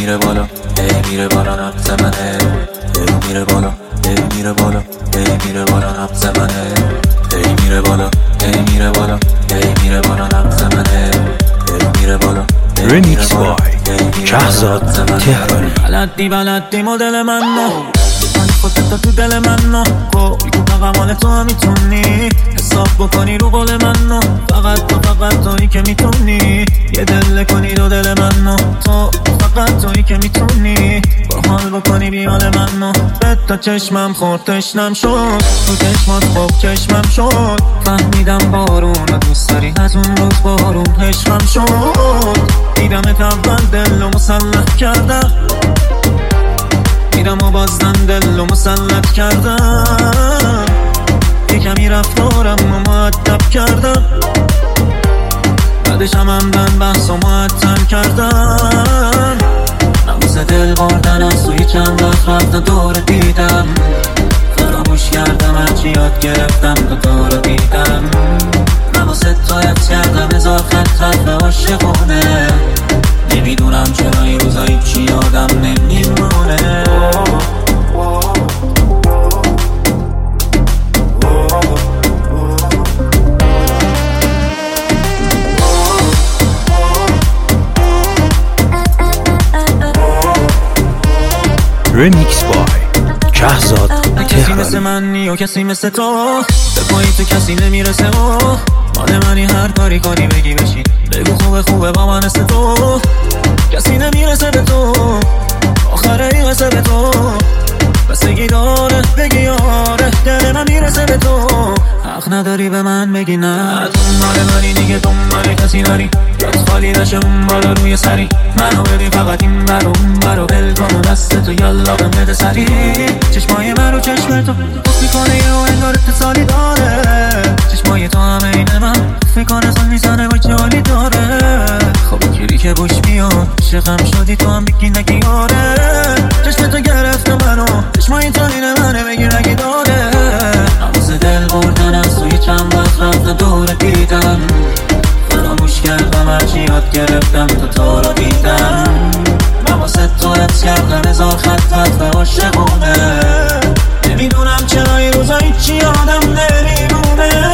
میره بالا میره بالا نبض منه میره بالا میره بالا میره بالا نبض منه میره بالا میره بالا میره بالا نبض منه میره بالا رمیکس بای شهزاد تهرانی. بلدی مدل منو خودت تو دل منو کلی تو قمال تو هم میتونی حساب بکنی رو قول منو فقط تویی که میتونی یه دل کنی دو دل منو تو فقط تویی که میتونی با حال بکنی بیال منو به تا چشمم خورد تشنم شد تو چشمات خوب چشمم شد فهمیدم بارون رو دوست داری از اون روز بارون عشقم شد دیدمت اول دل رو مسلح کردم دیدم و بازدن دل رو مسلط کردم یه کمی رفتارم رو مؤدب کردم بعدش هم همدن بحث و معطل کردم نموز دل بردن از توی چند وقت رفتن دور دیدم فراموش کردم هرچی یاد گرفتم دور دیدم نموز تو یاد کردم هزار خط به عاشقونه نمیدونم چرا این روزایی چی یادم نمیمونه رمیکس بای شهزاد کسی مثل منی و کسی مثل تو به پایی تو کسی نمیرسه و مال منی هر کاری کنی بگی بشین بگو خوبه با من مثل تو کسی نمیرسه به تو آخره این قصه به تو بسگی داره بگی آره دل من میرسه به تو حق نداری به من بگی نه دنبال منی دیگه دنبال کسی نری یاد خالی نشه اون بالا روی سری منو ببین فقط این برو اون برو بل کن و دست تو یالا بهم بده سری چشمای من رو چشم تو خوف میکنه یه و انگار اتصالی داره چشمای تو همه اینه من خوف میکنه سال میزنه و جالی داره خب گیری که بوش میاد عشقم شدی تو هم بگی نگی آره چشم تو گرفته منو چشمای تو اینه منه بگیر اگه داره نموز دل بردن از توی چند وقت رفت دور دیدم فراموش کردم هرچی یاد گرفتم تو رو دیدم من واسه تو حفظ کردم هزار خط به عاشقونه نمیدونم چرا این روزایی چی یادم نمیمونه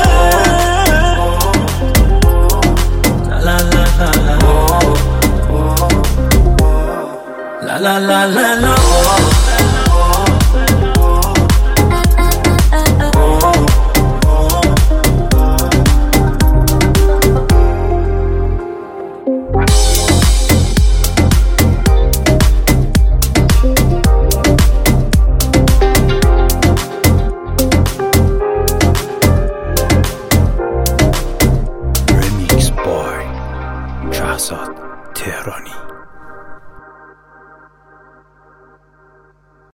لا لا لا لا لا لا لا لا